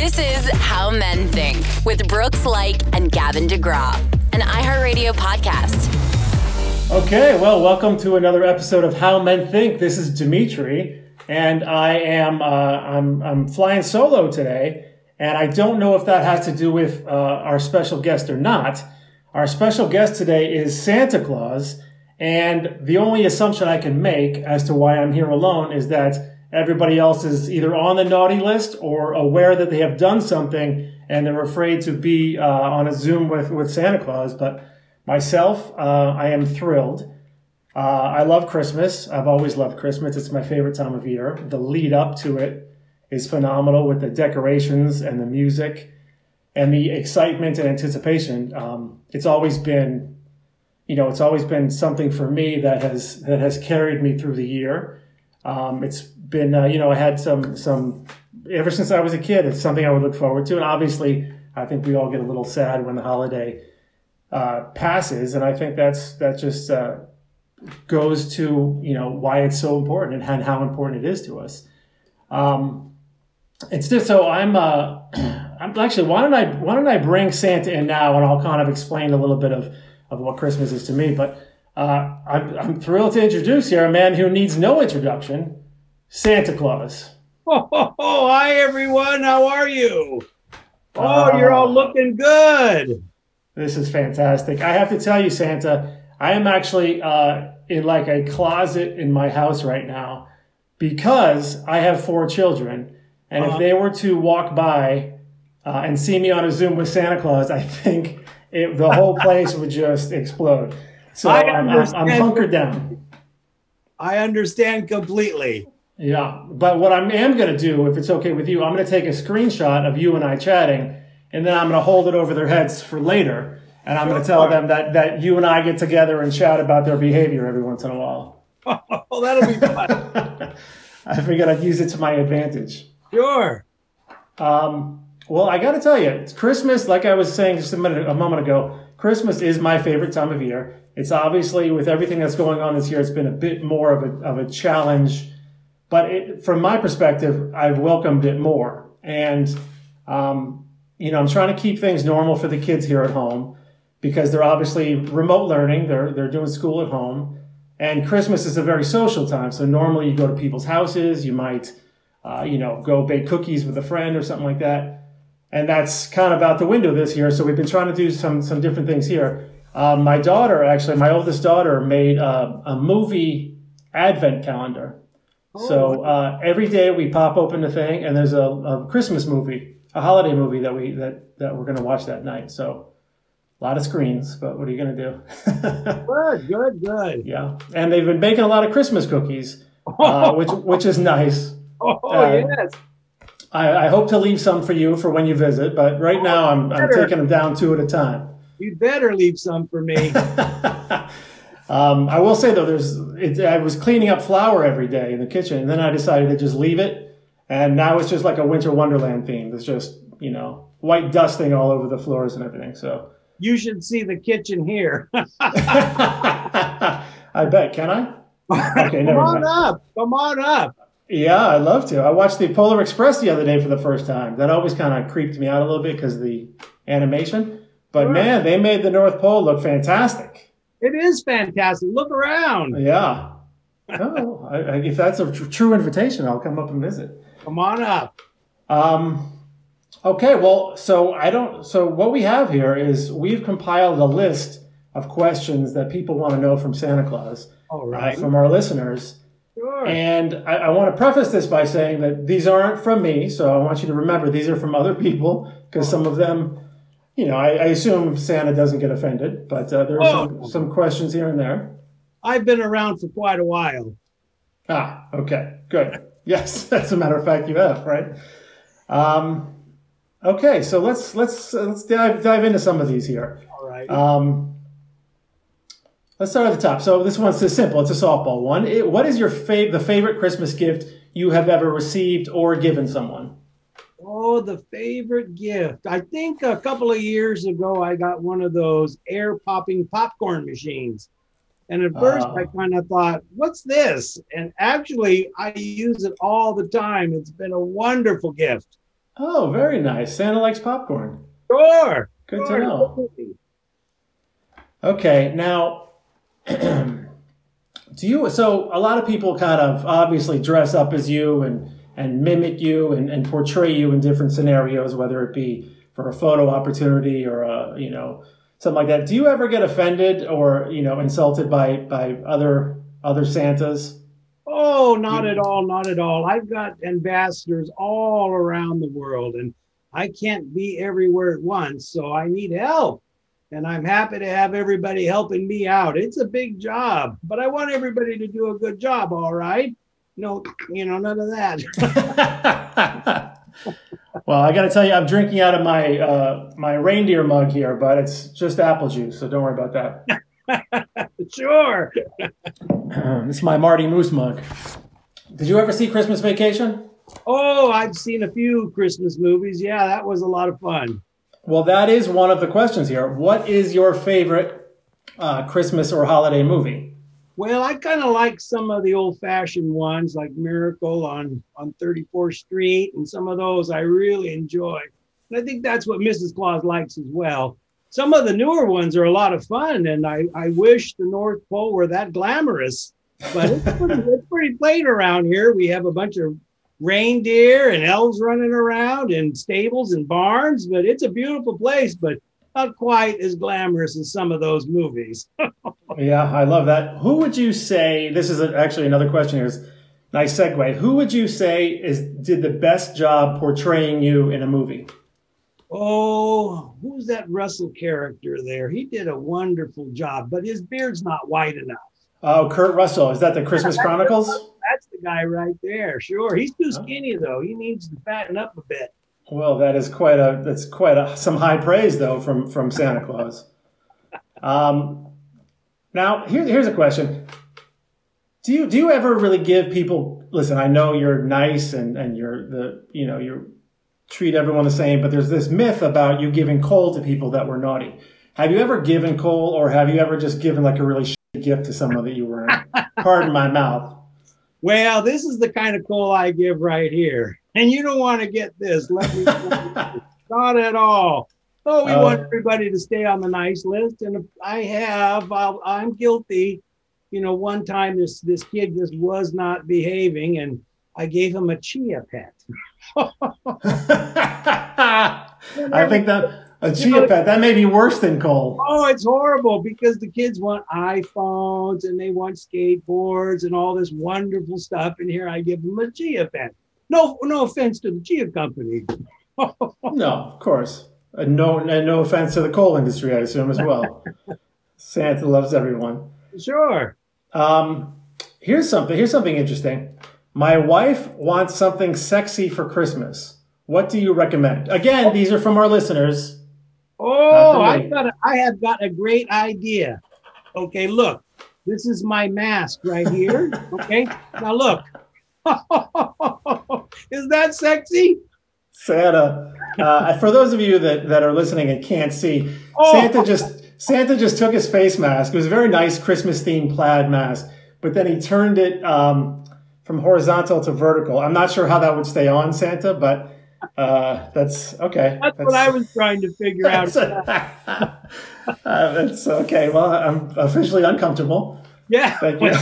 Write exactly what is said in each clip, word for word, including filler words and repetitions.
This is How Men Think with Brooks Laich and Gavin DeGraw, an iHeartRadio podcast. Okay, well, welcome to another episode of How Men Think. This is Dimitri, and I am uh, I'm I'm flying solo today, and I don't know if that has to do with uh, our special guest or not. Our special guest today is Santa Claus, and the only assumption I can make as to why I'm here alone is that everybody else is either on the naughty list or aware that they have done something and they're afraid to be uh, on a Zoom with, with Santa Claus. But myself, uh, I am thrilled. Uh, I love Christmas. I've always loved Christmas. It's my favorite time of year. The lead up to it is phenomenal with the decorations and the music and the excitement and anticipation. Um, it's always been, you know, it's always been something for me that has that has carried me through the year. Um, it's been, uh, you know, I had some, some, ever since I was a kid, it's something I would look forward to. And obviously, I think we all get a little sad when the holiday uh, passes. And I think that's, that just uh, goes to, you know, why it's so important and how important it is to us. Um, it's just, so I'm, uh, I'm actually, why don't I, why don't I bring Santa in now and I'll kind of explain a little bit of, of what Christmas is to me. But Uh, I'm, I'm thrilled to introduce here a man who needs no introduction, Santa Claus. Oh, oh, oh, hi, everyone. How are you? Oh, Uh, you're all looking good. This is fantastic. I have to tell you, Santa, I am actually uh, in like a closet in my house right now because I have four children. And Uh-huh. if they were to walk by uh, and see me on a Zoom with Santa Claus, I think it, the whole place would just explode. So I I'm, I'm, I'm hunkered down. I understand completely. Yeah, but what I am going to do, if it's okay with you, I'm going to take a screenshot of you and I chatting, and then I'm going to hold it over their heads for later, and I'm going to tell them that, that you and I get together and chat about their behavior every once in a while. Oh, that'll be fun. I figured I'd use it to my advantage. Sure. Um, well, I got to tell you, it's Christmas, like I was saying just a minute, a moment ago, Christmas is my favorite time of year. It's obviously, with everything that's going on this year, it's been a bit more of a of a challenge. But it, from my perspective, I've welcomed it more. And, um, you know, I'm trying to keep things normal for the kids here at home because they're obviously remote learning. They're, they're doing school at home. And Christmas is a very social time. So normally you go to people's houses. You might, uh, you know, go bake cookies with a friend or something like that. And that's kind of out the window this year. So we've been trying to do some some different things here. Uh, my daughter, actually, my oldest daughter, made uh, a movie advent calendar. Oh. So uh, every day we pop open the thing, and there's a, a Christmas movie, a holiday movie that we that, that we're going to watch that night. So a lot of screens, but what are you going to do? Good, good, good. Yeah, and they've been baking a lot of Christmas cookies, uh, which which is nice. Oh, uh, yes. I, I hope to leave some for you for when you visit, but right now I'm I'm taking them down two at a time. You'd better leave some for me. um, I will say, though, there's it, I was cleaning up flour every day in the kitchen, and then I decided to just leave it. And now it's just like a winter wonderland theme. There's just, you know, white dusting all over the floors and everything. So you should see the kitchen here. I bet. Can I? Okay, Come never on mind. up. Come on up. Yeah, I'd love to. I watched the Polar Express the other day for the first time. That always kind of creeped me out a little bit because of the animation. But, Sure. man, they made the North Pole look fantastic. It is fantastic. Look around. Yeah. Oh, I, I, if that's a tr- true invitation, I'll come up and visit. Come on up. Um, okay, well, so I don't. So what we have here is we've compiled a list of questions that people want to know from Santa Claus, All right. uh, from our listeners. Sure. And I, I want to preface this by saying that these aren't from me, so I want you to remember these are from other people because some of them. You know, I, I assume Santa doesn't get offended, but uh, there are Oh. some, some questions here and there. I've been around for quite a while. Ah, okay, good. Yes, as a matter of fact, you have, right? Um, okay, so let's let's uh, let's dive dive into some of these here. All right. Um, let's start at the top. So this one's just simple. It's a softball one. It, what is your fav- the favorite Christmas gift you have ever received or given someone? Oh, the favorite gift. I think a couple of years ago, I got one of those air popping popcorn machines. And at first, Uh. I kind of thought, what's this? And actually, I use it all the time. It's been a wonderful gift. Oh, very nice. Santa likes popcorn. Sure. Good sure. to know. Okay, now, do you, so a lot of people kind of obviously dress up as you and, and mimic you and, and portray you in different scenarios, whether it be for a photo opportunity or a, you know, something like that. Do you ever get offended or, you know, insulted by, by other, other Santas? Oh, not at all, not at all. I've got ambassadors all around the world, and I can't be everywhere at once, so I need help. And I'm happy to have everybody helping me out. It's a big job, but I want everybody to do a good job, all right? No, you know, none of that. Well, I got to tell you, I'm drinking out of my uh, my reindeer mug here, but it's just apple juice, so don't worry about that. Sure. This is my Marty Moose mug. Did you ever see Christmas Vacation? Oh, I've seen a few Christmas movies. Yeah, that was a lot of fun. Well, that is one of the questions here. What is your favorite uh, Christmas or holiday movie? Well, I kind of like some of the old-fashioned ones, like Miracle on, on thirty-fourth Street, and some of those I really enjoy. And I think that's what Missus Claus likes as well. Some of the newer ones are a lot of fun, and I, I wish the North Pole were that glamorous. But it's pretty, it's pretty plain around here. We have a bunch of reindeer and elves running around and stables and barns, but it's a beautiful place, but not quite as glamorous as some of those movies. Yeah, I love that. Who would you say, this is a, actually another question here, is nice segue. Who would you say is did the best job portraying you in a movie? Oh, who's that Russell character there? He did a wonderful job, but his beard's not white enough. Oh, Kurt Russell. Is that the Christmas Chronicles? That's the guy right there. Sure. He's too skinny, though. He needs to fatten up a bit. Well, that is quite a, that's quite a, some high praise, though, from, from Santa Claus. Um, now, here, here's a question. Do you, do you ever really give people, listen, I know you're nice and, and you're the, you know, you treat everyone the same, but there's this myth about you giving coal to people that were naughty. Have you ever given coal, or have you ever just given like a really shitty gift to someone that you were, pardon my mouth? Well, this is the kind of coal I give right here. And you don't want to get this. Let me not at all. Oh, we uh, want everybody to stay on the nice list. And if I have, I'll, I'm guilty. You know, one time this, this kid just was not behaving, and I gave him a chia pet. I think that a chia know, pet, that may be worse than coal. Oh, it's horrible because the kids want iPhones and they want skateboards and all this wonderful stuff. And here I give them a chia pet. No, no offense to the chia company. No, of course. Uh, no, no offense to the coal industry, I assume, as well. Santa loves everyone. Sure. Um, here's something. Here's something interesting. My wife wants something sexy for Christmas. What do you recommend? Again, these are from our listeners. Oh, I've got a, I have got a great idea. Okay, look. This is my mask right here. Okay, now look. Is that sexy? Santa. Uh, for those of you that, that are listening and can't see, oh. Santa just Santa just took his face mask. It was a very nice Christmas-themed plaid mask, but then he turned it um, from horizontal to vertical. I'm not sure how that would stay on, Santa, but uh, that's okay. That's, that's what I was trying to figure out. uh, that's okay. Well, I'm officially uncomfortable. Yeah. Thank you.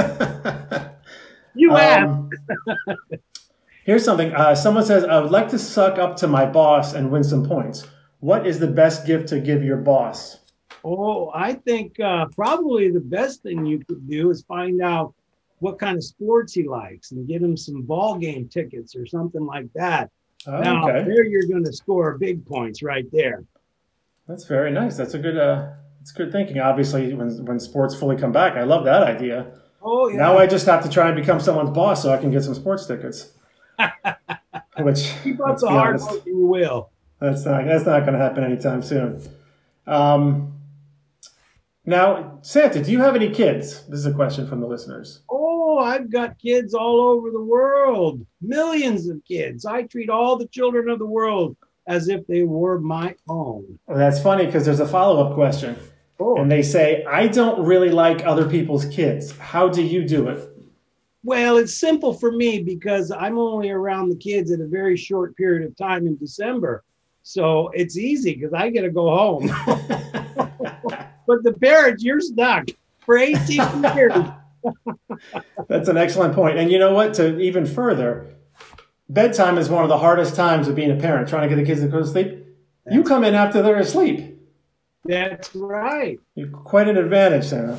You asked. Um, here's something. Uh, someone says, I would like to suck up to my boss and win some points. What is the best gift to give your boss? Oh, I think uh, probably the best thing you could do is find out what kind of sports he likes and get him some ball game tickets or something like that. Oh, now, okay. there you're going to score big points right there. That's very nice. That's a good, uh, it's good thinking. Obviously, when when sports fully come back, I love that idea. Oh, yeah. Now I just have to try and become someone's boss so I can get some sports tickets. Which, keep up the hard work and you will. That's not, that's not going to happen anytime soon. Um, now, Santa, do you have any kids? This is a question from the listeners. Oh, I've got kids all over the world. Millions of kids. I treat all the children of the world as if they were my own. Well, that's funny because there's a follow-up question. Oh. And they say, I don't really like other people's kids. How do you do it? Well, it's simple for me because I'm only around the kids at a very short period of time in December. So it's easy because I get to go home. But the parents, you're stuck for eighteen years. That's an excellent point. And you know what? To even further, bedtime is one of the hardest times of being a parent, trying to get the kids to go to sleep. That's you come in after they're asleep. That's right. You're quite an advantage, Santa.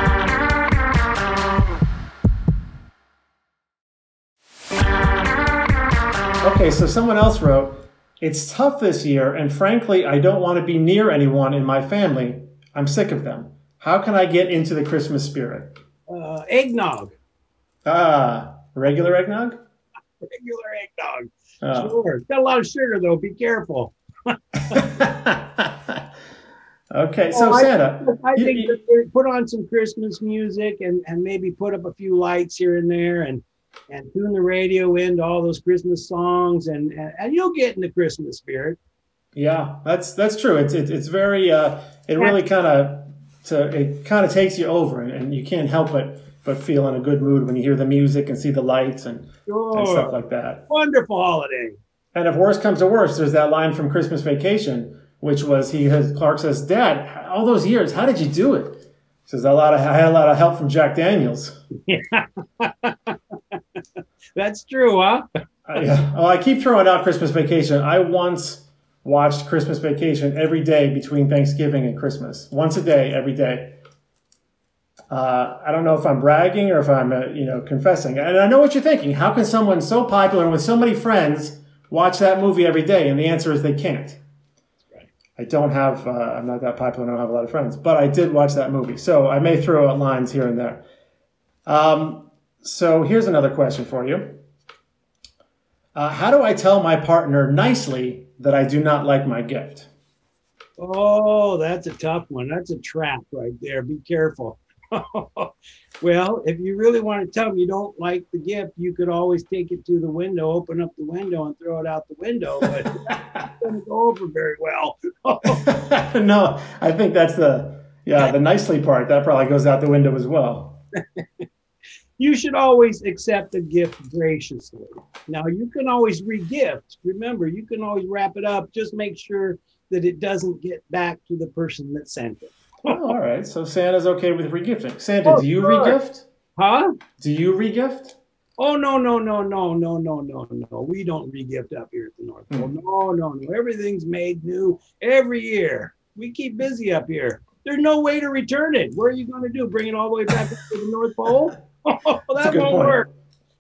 Okay, so someone else wrote, it's tough this year, and frankly, I don't want to be near anyone in my family. I'm sick of them. How can I get into the Christmas spirit? Uh, eggnog. Ah, regular eggnog? Regular eggnog. Oh. Sure. It's got a lot of sugar, though. Be careful. Okay, so oh, Santa. I, I you, think you, that put on some Christmas music and, and maybe put up a few lights here and there and, and tune the radio into all those Christmas songs and, and, and you'll get in the Christmas spirit. Yeah, that's that's true. It's it's, it's very uh, it really kind of to it kind of takes you over, and, and you can't help but but feel in a good mood when you hear the music and see the lights and, sure. and stuff like that. Wonderful holiday. And if worse comes to worse, there's that line from Christmas Vacation, which was he has Clark says, "Dad, all those years, how did you do it?" He says, "A lot of I had a lot of help from Jack Daniels." Yeah. That's true, huh? uh, yeah. Well, I keep throwing out Christmas Vacation. I once watched Christmas Vacation every day between Thanksgiving and Christmas, once a day, every day. Uh, I don't know if I'm bragging or if I'm, uh, you know, confessing. And I know what you're thinking. How can someone so popular and with so many friends watch that movie every day? And the answer is they can't. Right. I don't have, uh, I'm not that popular. I don't have a lot of friends. But I did watch that movie. So I may throw out lines here and there. Um, so here's another question for you. Uh, how do I tell my partner nicely that I do not like my gift? Oh, that's a tough one. That's a trap right there. Be careful. Well, if you really want to tell them you don't like the gift, you could always take it to the window, open up the window and throw it out the window. But it's not going to go over very well. No, I think that's the, yeah, the nicely part. That probably goes out the window as well. You should always accept a gift graciously. Now, you can always re-gift. Remember, you can always wrap it up. Just make sure that it doesn't get back to the person that sent it. Oh, all right. So Santa's okay with regifting. Santa, Oh, do you sure. regift? Huh? Do you regift? Oh, no, no, no, no, no, no, no, no. We don't re-gift up here at the North Pole. Hmm. No, no, no. Everything's made new every year. We keep busy up here. There's no way to return it. What are you going to do? Bring it all the way back to the North Pole? Oh, that won't work.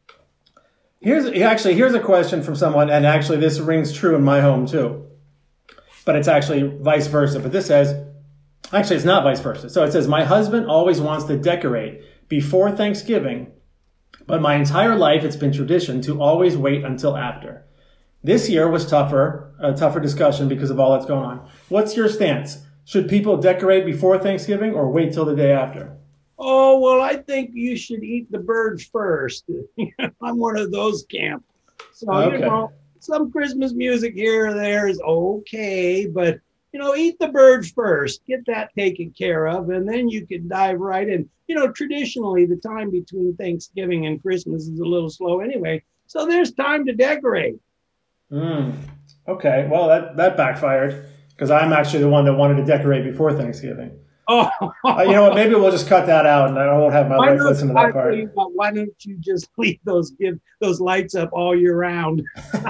Here's actually here's a question from someone, and actually this rings true in my home too. But it's actually vice versa. But this says, actually it's not vice versa. So it says, my husband always wants to decorate before Thanksgiving, but my entire life it's been tradition to always wait until after. This year was tougher, a tougher discussion because of all that's going on. What's your stance? Should people decorate before Thanksgiving or wait till the day after? Oh, well, I think you should eat the birds first. I'm one of those camp. So, Okay. you know, some Christmas music here or there is okay, but, you know, eat the birds first. Get that taken care of, and then you can dive right in. You know, traditionally, the time between Thanksgiving and Christmas is a little slow anyway, so there's time to decorate. Mm. Okay, well, that, that backfired because I'm actually the one that wanted to decorate before Thanksgiving. Oh, Uh, you know what? Maybe we'll just cut that out, and I won't have my why wife don't- listen to I that part. tell you what, why don't you just leave those give those lights up all year round?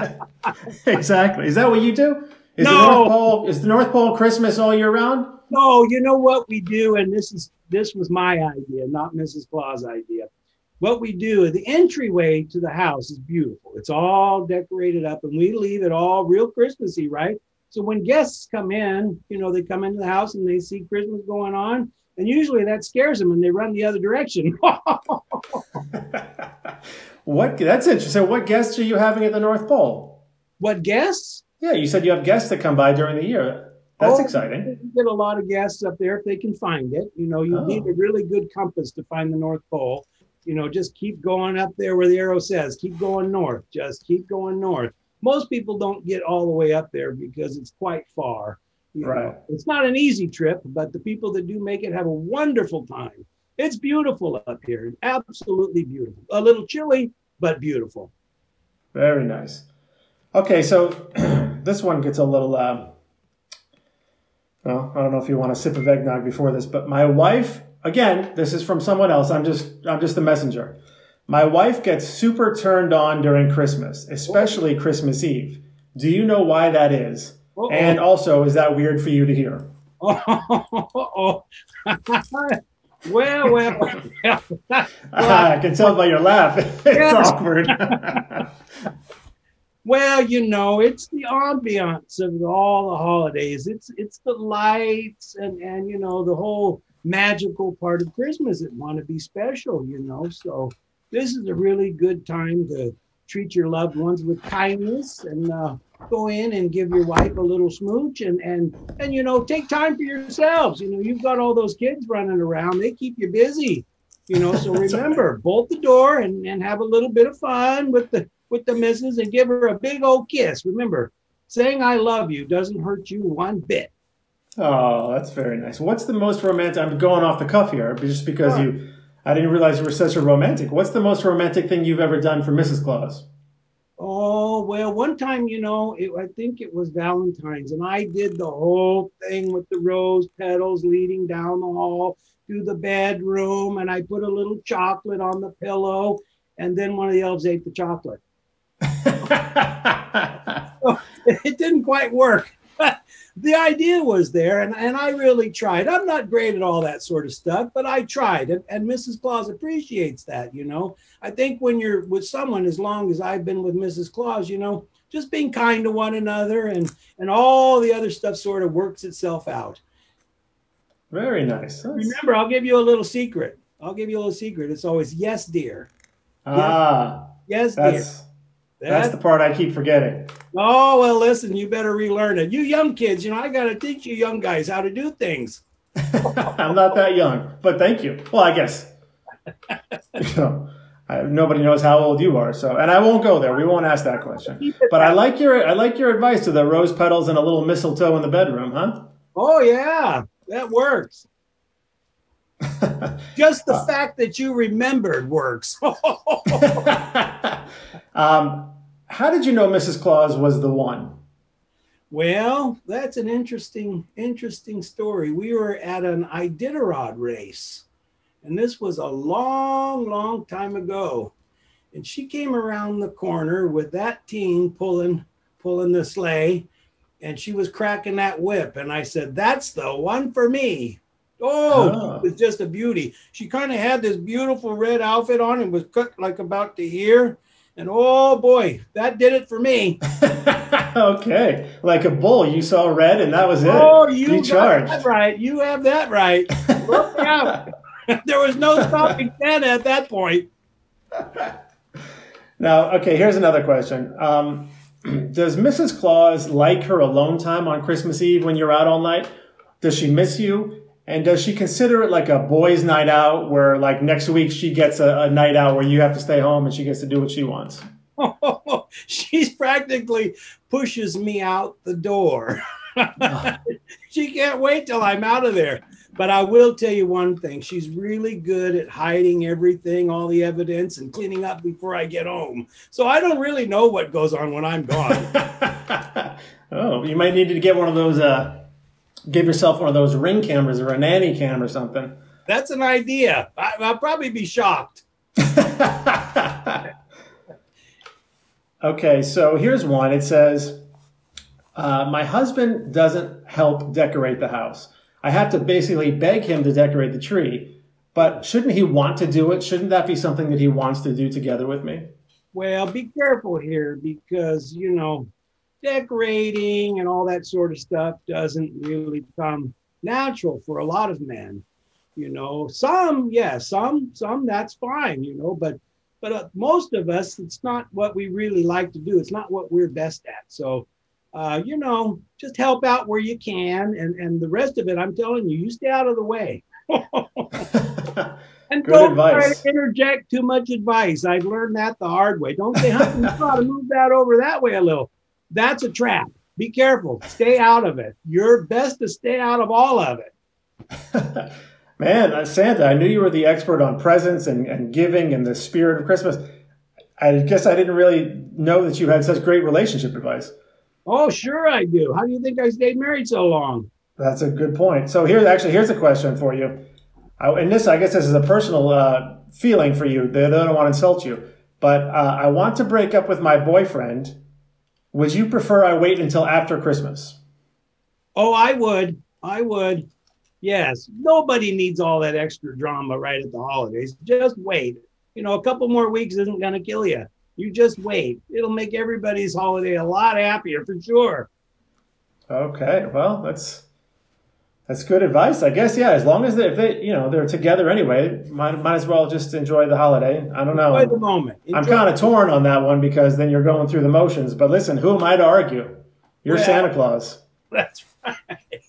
Exactly. Is that what you do? Is No. the North Pole is the North Pole Christmas all year round? No, you know what we do, and this is this was my idea, not Missus Claus' idea. What we do, the entryway to the house is beautiful. It's all decorated up, and we leave it all real Christmassy, right? So when guests come in, you know, they come into the house and they see Christmas going on, and usually that scares them, and they run the other direction. What? That's interesting. So what guests are you having at the North Pole? What guests? Yeah, you said you have guests that come by during the year. That's Oh, exciting. You get a lot of guests up there if they can find it. You know, you Oh. need a really good compass to find the North Pole. You know, just keep going up there where the arrow says, keep going north, just keep going north. Most people don't get all the way up there because it's quite far. You Right. know, it's not an easy trip, but the people that do make it have a wonderful time. it's beautiful up here. Absolutely beautiful. A little chilly, but beautiful. Very nice. Okay, so this one gets a little, uh, well, I don't know if you want a sip of eggnog before this, but my wife, again, this is from someone else. I'm just, I'm just the messenger. My wife gets super turned on during Christmas, especially Christmas Eve. Do you know why that is? Uh-oh. And also, is that weird for you to hear? Oh, well, well, well. I can tell by your laugh. It's yes. awkward. Well, you know, it's the ambiance of all the holidays. It's it's the lights and, and you know, the whole magical part of Christmas that want to be special, you know. So this is a really good time to treat your loved ones with kindness and uh, go in and give your wife a little smooch and, and, and, you know, take time for yourselves. You know, you've got all those kids running around. They keep you busy, you know. So remember, bolt the door and, and have a little bit of fun with the with the missus and give her a big old kiss. Remember, saying I love you doesn't hurt you one bit. Oh, that's very nice. What's the most romantic? I'm going off the cuff here, just because oh. you, I didn't realize you were such a romantic. What's the most romantic thing you've ever done for Missus Claus? Oh, well, one time, you know, it, I think it was Valentine's, and I did the whole thing with the rose petals leading down the hall to the bedroom, and I put a little chocolate on the pillow, and then one of the elves ate the chocolate. So, it didn't quite work. The idea was there, and, and I really tried. I'm not great at all that sort of stuff, but I tried, and, and Missus Claus appreciates that, you know. I think when you're with someone, as long as I've been with Missus Claus, you know, just being kind to one another and, and all the other stuff sort of works itself out. Very nice. That's... Remember, I'll give you a little secret. I'll give you a little secret. It's always, yes, dear. Ah. Yes, that's... dear. That's the part I keep forgetting. Oh, well, listen, you better relearn it. You young kids, you know, I got to teach you young guys how to do things. I'm not that young, but thank you. Well, I guess. You know, I, nobody knows how old you are, so, and I won't go there. We won't ask that question. But I like your, I like your advice to the rose petals and a little mistletoe in the bedroom, huh? Oh, yeah, that works. Just the uh, fact that you remembered works. um, how did you know Missus Claus was the one? Well, that's an interesting, interesting story. We were at an Iditarod race, and this was a long, long time ago. And she came around the corner with that teen pulling, pulling the sleigh, and she was cracking that whip. And I said, "That's the one for me." Oh, oh. It was just a beauty. She kind of had this beautiful red outfit on and was cut like about to here. And oh boy, that did it for me. Okay. Like a bull, you saw red and that was it. Oh, you, you got charged. that right. You have that right. Look out. There was no stopping Santa at that point. Now, okay, here's another question. Um, does Missus Claus like her alone time on Christmas Eve when you're out all night? Does she miss you? And does she consider it like a boys' night out where, like, next week she gets a, a night out where you have to stay home and she gets to do what she wants? Oh, she's practically pushes me out the door. Oh. She can't wait till I'm out of there. But I will tell you one thing. She's really good at hiding everything, all the evidence, and cleaning up before I get home. So I don't really know what goes on when I'm gone. Oh, you might need to get one of those... Uh... Give yourself one of those Ring cameras or a nanny cam or something. That's an idea. I, I'll probably be shocked. Okay, so here's one. It says, uh, my husband doesn't help decorate the house. I have to basically beg him to decorate the tree. But shouldn't he want to do it? Shouldn't that be something that he wants to do together with me? Well, be careful here because, you know, decorating and all that sort of stuff doesn't really come natural for a lot of men. You know, some, yeah, some, some that's fine, you know, but, but uh, most of us, it's not what we really like to do. It's not what we're best at. So, uh, you know, just help out where you can. And, and the rest of it, I'm telling you, you stay out of the way. And Good don't advice. try to interject too much advice. I've learned that the hard way. Don't say, "Huh, you got to move that over that way a little." That's a trap. Be careful. Stay out of it. You're best to stay out of all of it. Man, uh, Santa, I knew you were the expert on presents and, and giving and the spirit of Christmas. I guess I didn't really know that you had such great relationship advice. Oh, sure I do. How do you think I stayed married so long? That's a good point. So here, actually, here's a question for you. I, and this, I guess this is a personal uh, feeling for you. They don't want to insult you. But uh, I want to break up with my boyfriend. Would you prefer I wait until after Christmas? Oh, I would. I would. Yes. Nobody needs all that extra drama right at the holidays. Just wait. You know, a couple more weeks isn't going to kill you. You just wait. It'll make everybody's holiday a lot happier for sure. Okay. Well, that's that's good advice, I guess. Yeah, as long as they, if they, you know, they're together anyway, might might as well just enjoy the holiday. I don't know. Enjoy the moment. Enjoy I'm kind of torn on that one because then you're going through the motions. But listen, who am I to argue? You're well, Santa Claus. That's right.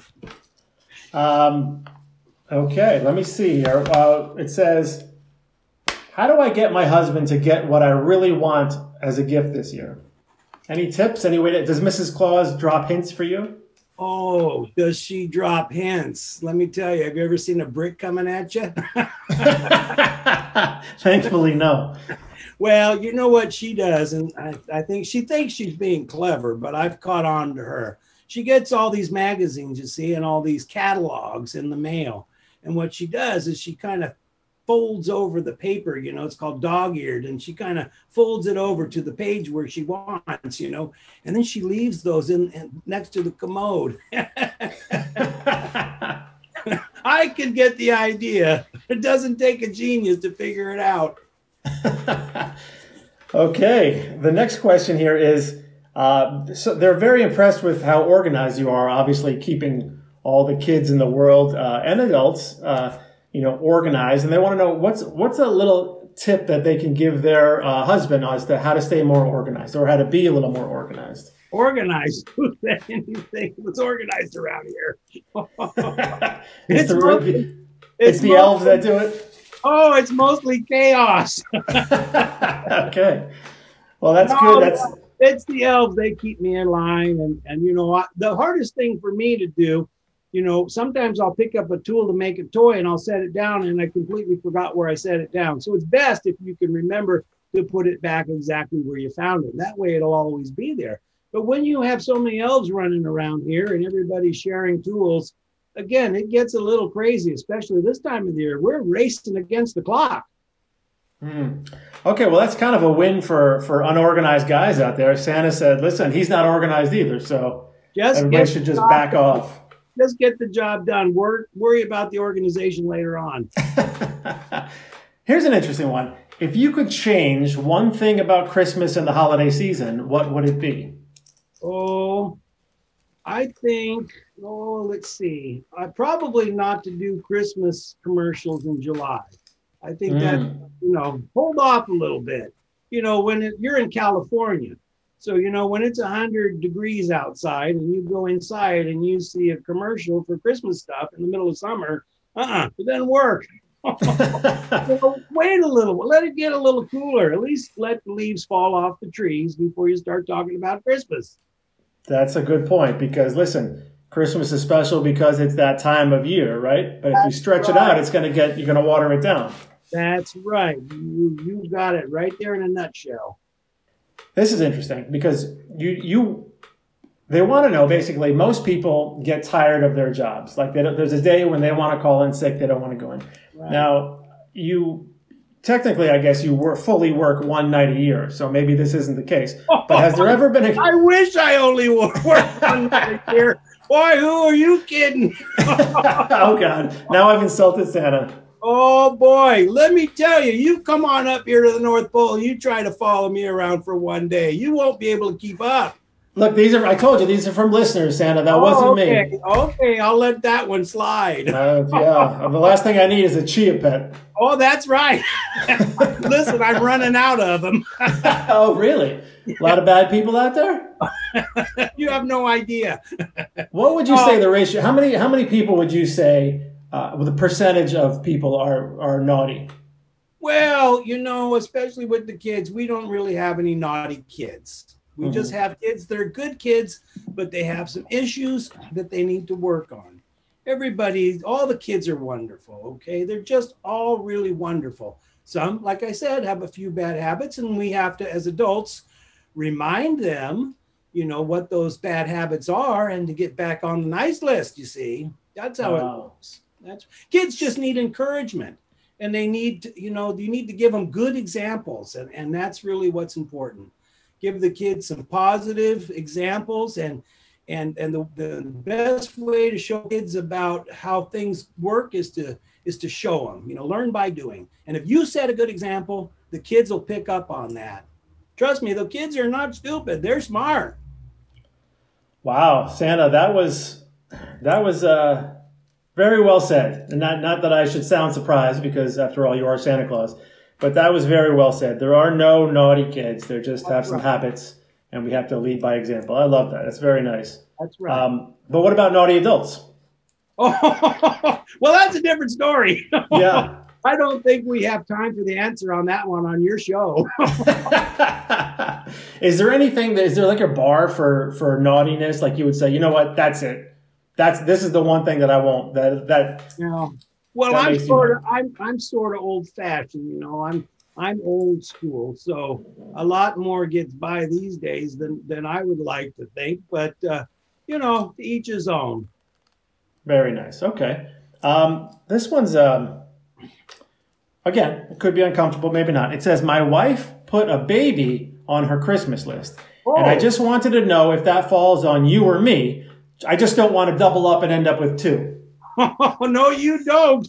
Um. Okay. Let me see here. Uh, it says, how do I get my husband to get what I really want as a gift this year? Any tips? Any way to, does Missus Claus drop hints for you? Oh, does she drop hints? Let me tell you, have you ever seen a brick coming at you? Thankfully, no. Well, you know what she does, and I, I think she thinks she's being clever, but I've caught on to her. She gets all these magazines, you see, and all these catalogs in the mail. And what she does is she kind of folds over the paper, you know, it's called dog-eared, and she kind of folds it over to the page where she wants, you know, and then she leaves those in, in next to the commode. I can get the idea. It doesn't take a genius to figure it out. Okay, the next question here is, uh, so they're very impressed with how organized you are, obviously keeping all the kids in the world uh, and adults uh, you know, organized, and they want to know what's what's a little tip that they can give their uh, husband as to how to stay more organized or how to be a little more organized. Organized? Who said anything was organized around here? it's, it's, the, mostly, it's, it's the mostly, elves that do it. Oh, it's mostly chaos. Okay, well that's no, good. That's it's the elves. They keep me in line, and and you know I, the hardest thing for me to do. You know, sometimes I'll pick up a tool to make a toy and I'll set it down and I completely forgot where I set it down. So it's best if you can remember to put it back exactly where you found it. That way it'll always be there. But when you have so many elves running around here and everybody's sharing tools, again, it gets a little crazy, especially this time of the year. We're racing against the clock. Mm. Okay, well, that's kind of a win for, for unorganized guys out there. Santa said, listen, he's not organized either, so just everybody should just back done. off. Just get the job done. Worry, worry about the organization later on. Here's an interesting one. If you could change one thing about Christmas and the holiday season, what would it be? Oh, I think, oh, let's see. I probably not to do Christmas commercials in July. I think mm. that, you know, hold off a little bit. You know, when it, you're in California, so, you know, when it's one hundred degrees outside and you go inside and you see a commercial for Christmas stuff in the middle of summer, uh-uh, it doesn't work. So wait a little, let it get a little cooler. At least let the leaves fall off the trees before you start talking about Christmas. That's a good point because, listen, Christmas is special because it's that time of year, right? But if That's you stretch right. it out, it's going to get, you're going to water it down. That's right. You, you got it right there in a nutshell. This is interesting because you you they want to know basically most people get tired of their jobs. Like they don't, there's a day when they want to call in sick, they don't want to go in. Right. Now you technically, I guess you work fully work one night a year, so maybe this isn't the case. But has there ever been a? I wish I only work one night a year. Boy, who are you kidding? Oh God! Now I've insulted Santa. Oh, boy, let me tell you, you come on up here to the North Pole, you try to follow me around for one day. You won't be able to keep up. Look, these are, I told you, these are from listeners, Santa. That oh, wasn't okay. me. Okay, I'll let that one slide. Uh, yeah, the last thing I need is a chia pet. Oh, that's right. Listen, I'm running out of them. Oh, really? A lot of bad people out there? You have no idea. What would you oh. say the ratio, how many, how many people would you say Uh, the percentage of people are, are naughty? Well, you know, especially with the kids, we don't really have any naughty kids. We mm-hmm. just have kids that are good kids, but they have some issues that they need to work on. Everybody, all the kids are wonderful. Okay. They're just all really wonderful. Some, like I said, have a few bad habits, and we have to, as adults, remind them, you know, what those bad habits are and to get back on the nice list. You see, that's how wow. it goes. That's kids just need encouragement, and they need to, you know, you need to give them good examples. And, and that's really what's important. Give the kids some positive examples, and and and the, the best way to show kids about how things work is to is to show them, you know, learn by doing. And if you set a good example, the kids will pick up on that. Trust me, the kids are not stupid. They're smart. Wow, Santa, that was that was uh, very well said. And not not that I should sound surprised, because after all, you are Santa Claus. But that was very well said. There are no naughty kids. They just have some habits, and we have to lead by example. I love that. That's very nice. That's right. Um, but what about naughty adults? Oh, well, that's a different story. Yeah. I don't think we have time for the answer on that one on your show. Is there anything that, is there like a bar for, for naughtiness? Like you would say, you know what, that's it. That's, this is the one thing that I won't, that, that, yeah. Well, that I'm sort of, I'm, I'm sort of old fashioned, you know, I'm, I'm old school. So a lot more gets by these days than, than I would like to think, but uh, you know, to each his own. Very nice. Okay. Um, this one's, um, again, it could be uncomfortable, maybe not. It says, my wife put a baby on her Christmas list. Oh. And I just wanted to know if that falls on you or me. I just don't want to double up and end up with two. Oh, no, you don't.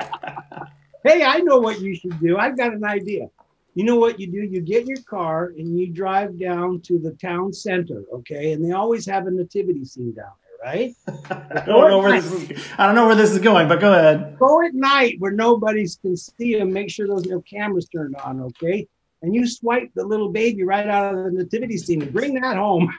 Hey, I know what you should do. I've got an idea. You know what you do? You get your car and you drive down to the town center, okay? And they always have a nativity scene down there, right? I don't know where this is, I don't know where this is going, but go ahead. Go at night where nobody can see them. Make sure those no cameras turned on, okay? And you swipe the little baby right out of the nativity scene and bring that home.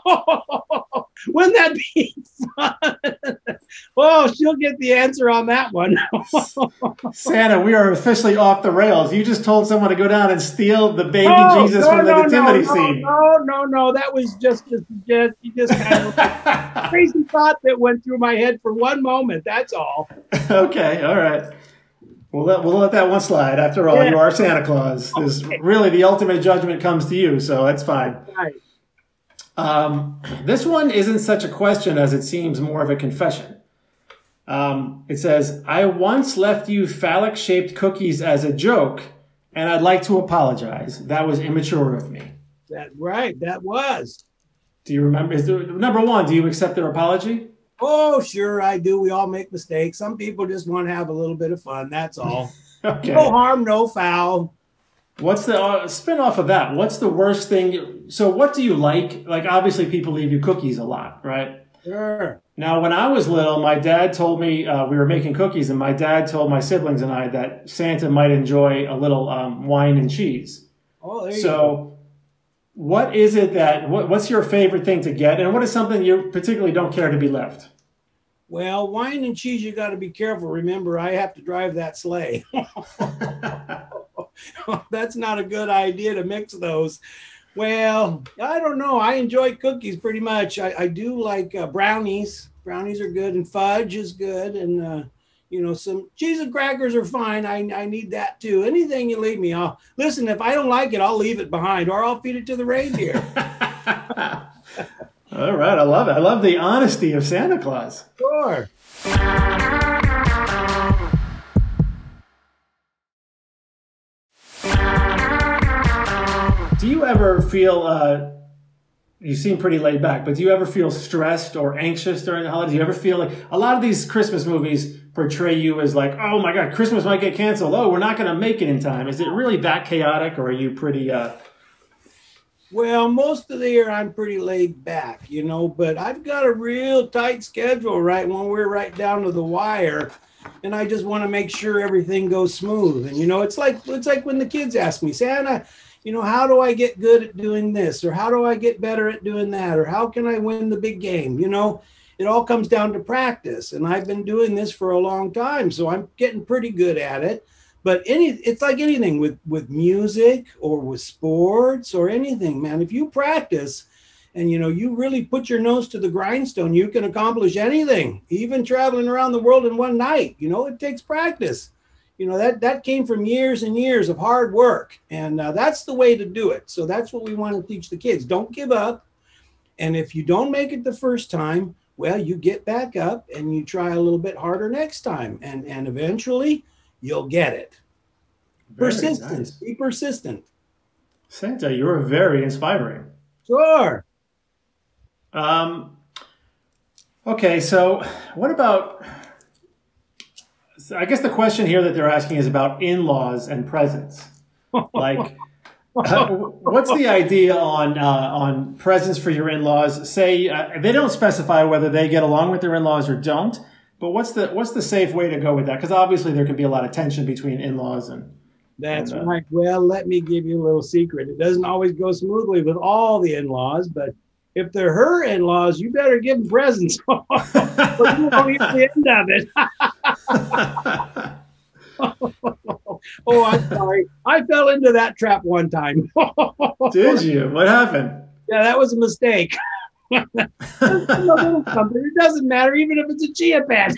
Wouldn't that be fun? Oh, she'll get the answer on that one. Santa, we are officially off the rails. You just told someone to go down and steal the baby no, Jesus no, from the no, nativity no, scene. No, no, no, that was just a just, you just kind of crazy thought that went through my head for one moment. That's all. Okay, all right. We'll let, we'll let that one slide. After all, yeah. You are Santa Claus. This, okay. Really, the ultimate judgment comes to you, so that's fine. Right. Um, this one isn't such a question as it seems more of a confession. Um, it says, I once left you phallic-shaped cookies as a joke, and I'd like to apologize. That was immature of me. That right, that was. Do you remember? Is there, number one, do you accept their apology? Oh, sure, I do. We all make mistakes. Some people just want to have a little bit of fun. That's all. Okay. No harm, no foul. What's the uh, spin off of that? What's the worst thing? So what do you like? Like, obviously people leave you cookies a lot, right? Sure. Now, when I was little, my dad told me, uh, we were making cookies, and my dad told my siblings and I that Santa might enjoy a little um, wine and cheese. Oh, there you so go. What is it that, what, what's your favorite thing to get? And what is something you particularly don't care to be left? Well, wine and cheese, you got to be careful. Remember, I have to drive that sleigh. That's not a good idea to mix those. Well, I don't know. I enjoy cookies pretty much. I, I do like uh, brownies. Brownies are good, and fudge is good. And, uh, you know, some cheese and crackers are fine. I, I need that too. Anything you leave me, I'll listen. If I don't like it, I'll leave it behind, or I'll feed it to the reindeer. All right. I love it. I love the honesty of Santa Claus. Sure. Do you ever feel, uh, you seem pretty laid back, but do you ever feel stressed or anxious during the holidays? Do you ever feel like, a lot of these Christmas movies portray you as like, oh my God, Christmas might get canceled. Oh, we're not going to make it in time. Is it really that chaotic, or are you pretty... Uh... Well, most of the year I'm pretty laid back, you know, but I've got a real tight schedule, right? When we're right down to the wire, and I just want to make sure everything goes smooth. And, you know, it's like, it's like when the kids ask me, Santa, you know, how do I get good at doing this? Or how do I get better at doing that? Or how can I win the big game? You know, it all comes down to practice. And I've been doing this for a long time, so I'm getting pretty good at it. But any, it's like anything with, with music or with sports or anything, man. If you practice And, you know, you really put your nose to the grindstone, you can accomplish anything, even traveling around the world in one night. You know, it takes practice. You know, that, that came from years and years of hard work. And uh, that's the way to do it. So that's what we want to teach the kids. Don't give up. And if you don't make it the first time, well, you get back up and you try a little bit harder next time. And, and eventually you'll get it. Very Persistence. nice. Be persistent. Santa, you're very inspiring. Sure. Um, okay, so what about, so I guess the question here that they're asking is about in-laws and presents. Like, uh, what's the idea on uh, on presents for your in-laws? Say, uh, they don't specify whether they get along with their in-laws or don't, but what's the what's the safe way to go with that? Because obviously there can be a lot of tension between in-laws and... That's and, uh, right. Well, let me give you a little secret. It doesn't always go smoothly with all the in-laws, but if they're her in-laws, you better give them presents. But you won't hear the end of it. Oh, I'm sorry. I fell into that trap one time. Did you? What happened? Yeah, that was a mistake. It doesn't matter, even if it's a chia pet.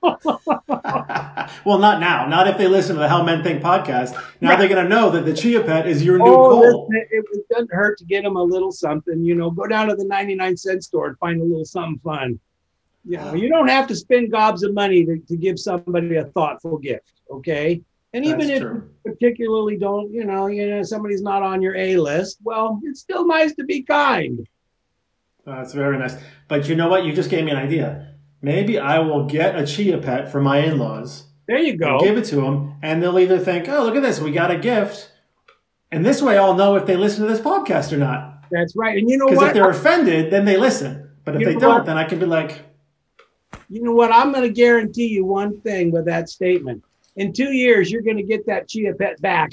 Well, not now. Not if they listen to the How Men Think podcast. Now right. They're going to know that the chia pet is your new oh, goal. It, it doesn't hurt to get them a little something. You know, go down to the ninety-nine cent store and find a little something fun. You know, you don't have to spend gobs of money to, to give somebody a thoughtful gift, okay? And even That's if true. you particularly don't, you know, you know, somebody's not on your A list, well, it's still nice to be kind. That's very nice. But you know what? You just gave me an idea. Maybe I will get a chia pet for my in-laws. There you go. Give it to them, and they'll either think, oh, look at this, we got a gift. And this way I'll know if they listen to this podcast or not. That's right. And you know what? Because if they're offended, then they listen. But if you they know don't, what? then I can be like... You know what? I'm going to guarantee you one thing with that statement. In two years, you're going to get that chia pet back.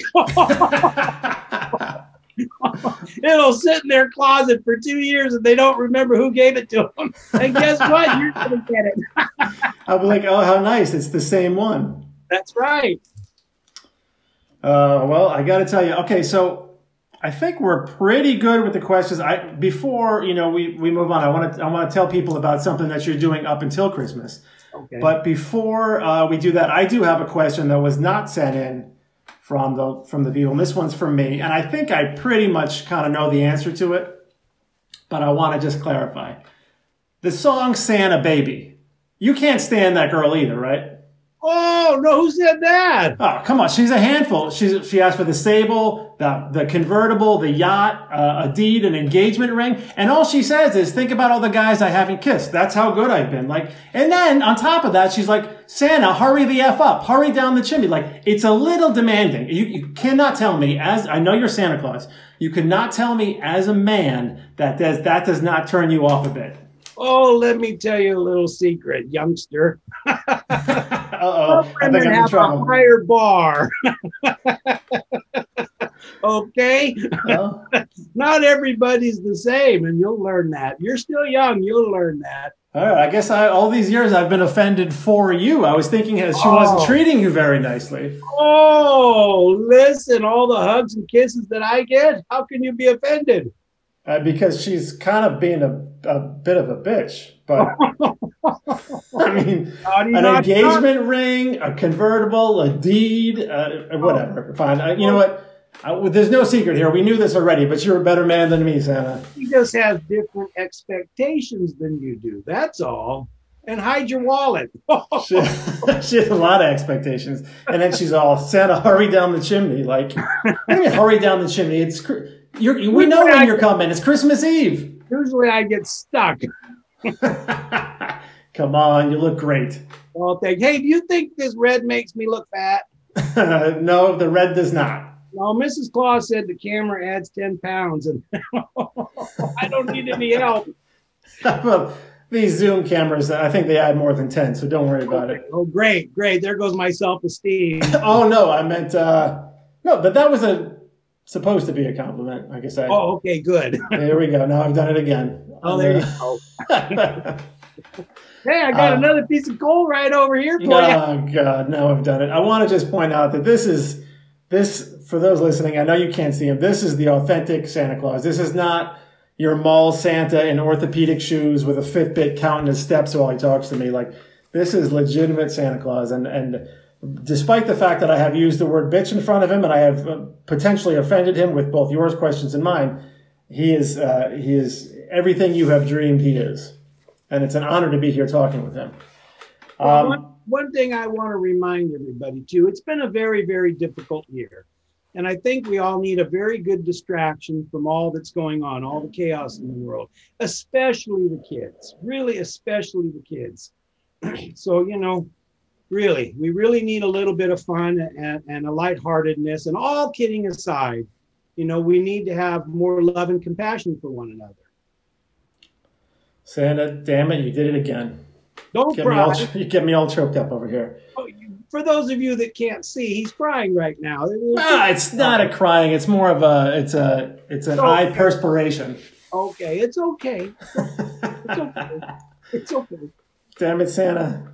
It'll sit in their closet for two years and they don't remember who gave it to them. And guess what? You're going to get it. I'll be like, oh, how nice. It's the same one. That's right. Uh, well, I got to tell you. Okay, so I think we're pretty good with the questions. I Before, you know, we, we move on, I want to I want to tell people about something that you're doing up until Christmas. Okay. But before uh, we do that, I do have a question that was not sent in from the from the view, and this one's from me, and I think I pretty much kind of know the answer to it, but I want to just clarify. The song Santa Baby, you can't stand that girl either, right? Oh, no, who said that? Oh, come on, she's a handful. She's, she asked for the Sable, the, the convertible, the yacht, uh, a deed, an engagement ring, and all she says is, think about all the guys I haven't kissed. That's how good I've been. Like, and then on top of that, she's like, Santa, hurry the F up, hurry down the chimney. Like, it's a little demanding. You, you cannot tell me, as I know you're Santa Claus, you cannot tell me as a man that does, that does not turn you off a bit. Oh, let me tell you a little secret, youngster. Uh-oh, I think I'm in have trouble. a higher bar. Okay? Well, Not everybody's the same, and you'll learn that. You're still young, you'll learn that. all right, I guess I, all these years I've been offended for you. I was thinking as she Oh. wasn't treating you very nicely. Oh, listen, all the hugs and kisses that I get, how can you be offended? Uh, because she's kind of being a, a bit of a bitch. But, I mean, How do you an not- engagement ring, a convertible, a deed, uh, whatever. Fine. Uh, you know what? Uh, there's no secret here. We knew this already, but you're a better man than me, Santa. He just has different expectations than you do. That's all. And hide your wallet. She, she has a lot of expectations. And then she's all, Santa, hurry down the chimney. Like, what do you mean, hurry down the chimney? It's cr- you're, we know when you're coming. It's Christmas Eve. Usually I get stuck. Come on, you look great. Well, think, hey, do you think this red makes me look fat? No, the red does not. No, Missus Claus said the camera adds ten pounds, and I don't need any help. Well, these Zoom cameras, I think they add more than ten, so don't worry about it. Oh, great, great. There goes my self-esteem. Oh, no, I meant, uh, no, but that was a supposed to be a compliment, like I said. Oh, okay, good. Here we go. Now I've done it again. Oh, there you go. Hey, I got Uh, another piece of coal right over here for you. Oh, God, now I've done it. I want to just point out that this is, this, for those listening, I know you can't see him, this is the authentic Santa Claus. This is not, your mall Santa in orthopedic shoes with a Fitbit counting his steps while he talks to me. Like, this is legitimate Santa Claus. And, and despite the fact that I have used the word bitch in front of him and I have uh, potentially offended him with both yours questions and mine, he is uh, he is everything you have dreamed he is. And it's an honor to be here talking with him. Um, well, one, one thing I want to remind everybody too, it's been a very, very difficult year. And I think we all need a very good distraction from all that's going on, all the chaos in the world, especially the kids, really, especially the kids. So, you know, really, we really need a little bit of fun and, and a lightheartedness. And all kidding aside, you know, we need to have more love and compassion for one another. Santa, damn it, you did it again. Don't get cry. Me all, you get me all choked up over here. Oh, for those of you that can't see, he's crying right now. Ah, it's not a crying. It's more of a, it's a, it's an eye perspiration. Okay, it's okay. It's okay. It's okay. Damn it, Santa.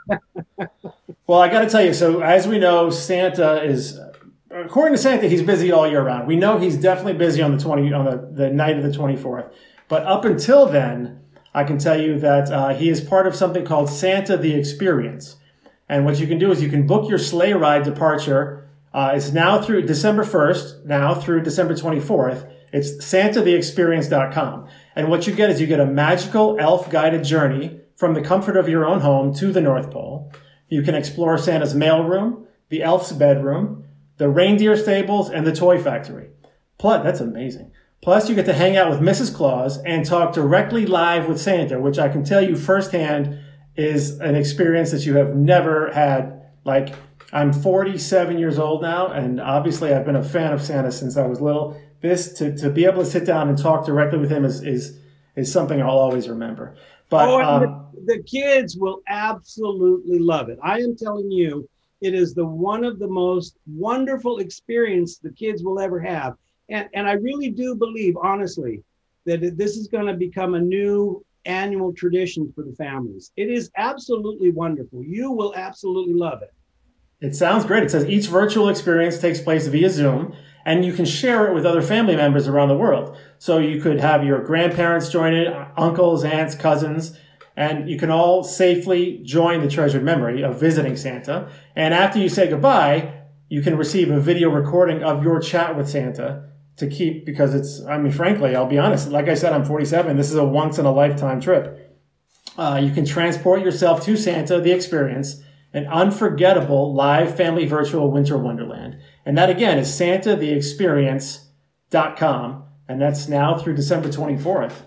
Well, I got to tell you, so as we know, Santa is, according to Santa, he's busy all year round. We know he's definitely busy on the twenty on the, the night of the twenty-fourth. But up until then, I can tell you that uh, he is part of something called Santa the Experience. And what you can do is you can book your sleigh ride departure. Uh, it's now through December first, now through December twenty-fourth. It's santa the experience dot com. And what you get is you get a magical elf-guided journey from the comfort of your own home to the North Pole. You can explore Santa's mailroom, the elf's bedroom, the reindeer stables, and the toy factory. Plus, that's amazing. Plus, you get to hang out with Missus Claus and talk directly live with Santa, which I can tell you firsthand is an experience that you have never had. Like, I'm forty-seven years old now, and obviously I've been a fan of Santa since I was little. This, to, to be able to sit down and talk directly with him is is, is something I'll always remember. But oh, and um, the, the kids will absolutely love it. I am telling you, it is the one of the most wonderful experience the kids will ever have. And, and I really do believe, honestly, that it, this is going to become a new annual tradition for the families. It is absolutely wonderful. You will absolutely love it. It sounds great. It says each virtual experience takes place via Zoom, and you can share it with other family members around the world. So you could have your grandparents join it, uncles, aunts, cousins, and you can all safely join the treasured memory of visiting Santa. And after you say goodbye, you can receive a video recording of your chat with Santa to keep, because it's, I mean, frankly, I'll be honest, like I said, I'm forty-seven. This is a once-in-a-lifetime trip. Uh, you can transport yourself to Santa, the experience, an unforgettable live family virtual winter wonderland. And that, again, is santa the experience dot com, and that's now through December twenty-fourth.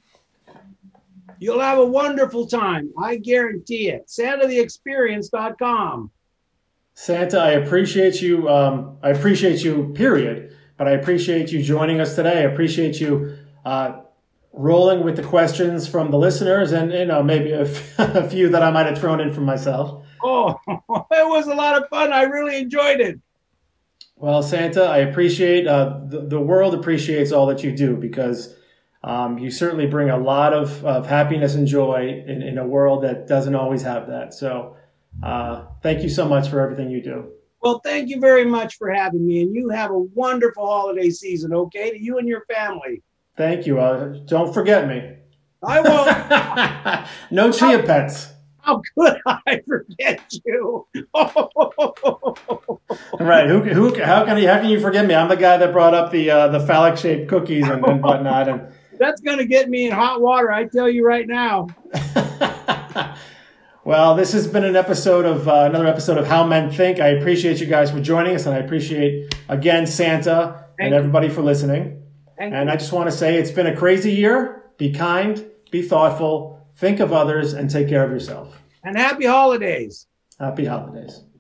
You'll have a wonderful time. I guarantee it. santa the experience dot com. Santa, I appreciate you. Um, I appreciate you, period. But I appreciate you joining us today. I appreciate you uh, rolling with the questions from the listeners and, you know, maybe a, f- a few that I might have thrown in from myself. Oh, it was a lot of fun. I really enjoyed it. Well, Santa, I appreciate, uh, the, the world appreciates all that you do, because um, you certainly bring a lot of, of happiness and joy in, in a world that doesn't always have that. So uh, thank you so much for everything you do. Well, thank you very much for having me, and you have a wonderful holiday season, okay, to you and your family. Thank you. Uh, don't forget me. I won't. No chia pets. How could I forget you? Right. Who, who, how can you, how can you forget me? I'm the guy that brought up the, uh, the phallic shaped cookies and, and whatnot. And that's going to get me in hot water. I tell you right now. Well, this has been an episode of uh, another episode of How Men Think. I appreciate you guys for joining us, and I appreciate, again, Santa Thank and everybody for listening. Thank and you. I just want to say it's been a crazy year. Be kind, be thoughtful, think of others, and take care of yourself. And happy holidays. Happy holidays.